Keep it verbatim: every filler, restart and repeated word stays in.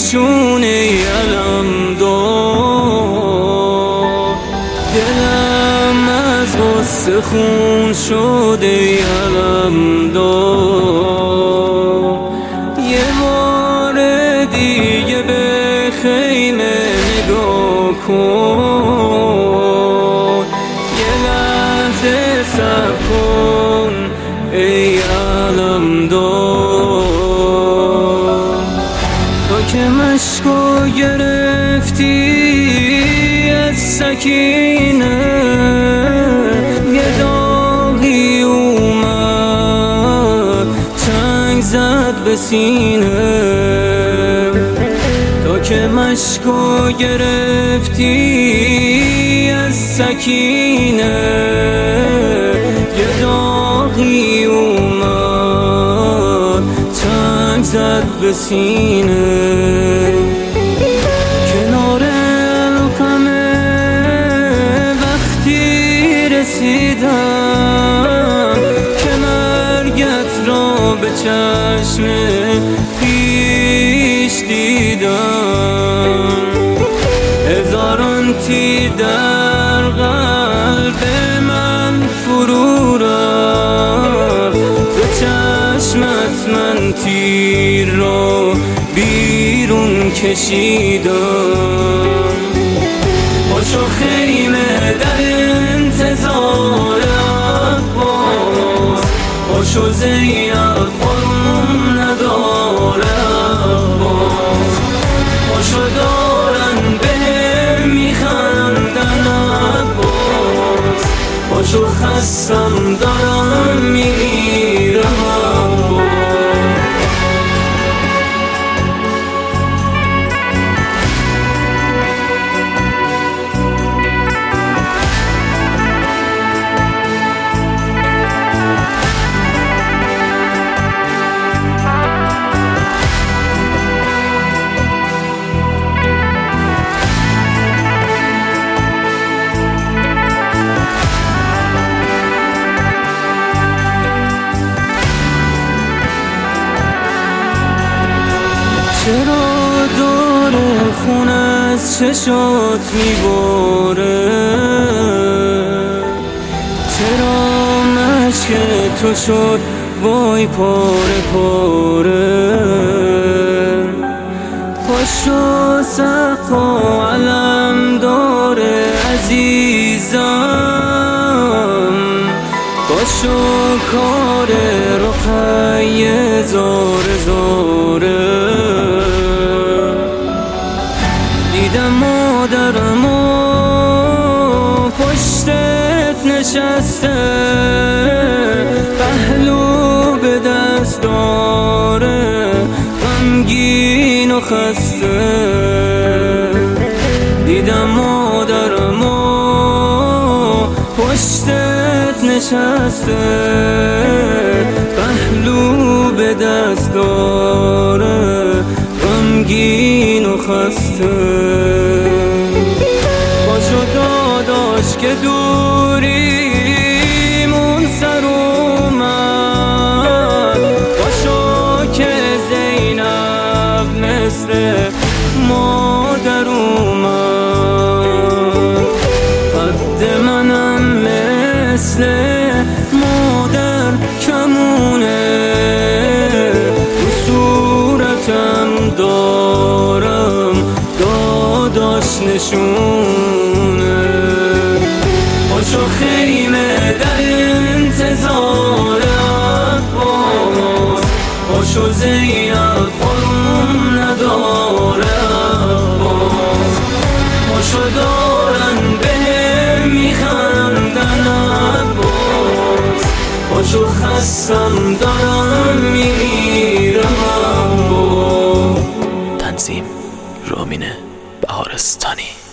نشون علم دار، دلم از غصه خون شده علم دار. یه بار دیگه به خیمه نگاه کن، یه لحظه صبر کن ای علم دار. تو که مشکو گرفتی از سکینه، یه داغی اومد چنگ زد به سینه. تو که مشکو گرفتی از سکینه، یه داغی اومد چنگ زد به سینه. کنار القمه وقتی رسیدم که مرگت را به چشم پیش دیدم، هزاران تیر در قلب من فرو رفت، ز چشمت من تیر را بیرون کشیدم. پاشو خیمه در انتظار عباس، پاشو زینب بارون نداره عباس، پاشو دارن بهم میخندن عباس، پاشو خستم دارم میمیرم عباس. چرا دور خون از چشات میباره، چرا مشک تو شد وای پاره پاره. پاشو سقا علم داره عزیزم، پاشو کار رقیه زاره زاره. دیدم مادرمو پشتت نشسته، پهلو به دست داره غمگین و خسته. دیدم مادرمو پشتت نشسته، پهلو به دست داره غمگین و خسته. پاشو داداش که دوریمون سر اومد، پاشو که زینب مثل مادر اومد. قد منم مثل مادر کمونه، رو صورتم دارم داداش نشونه. پاشو خیمه در انتظار عباس، پاشو زینب بارون نداره عباس، پاشو دارن بهم میخندن عباس، پاشو خستم دارم میمیرم عباس. تنظیم رامین بهارستانی.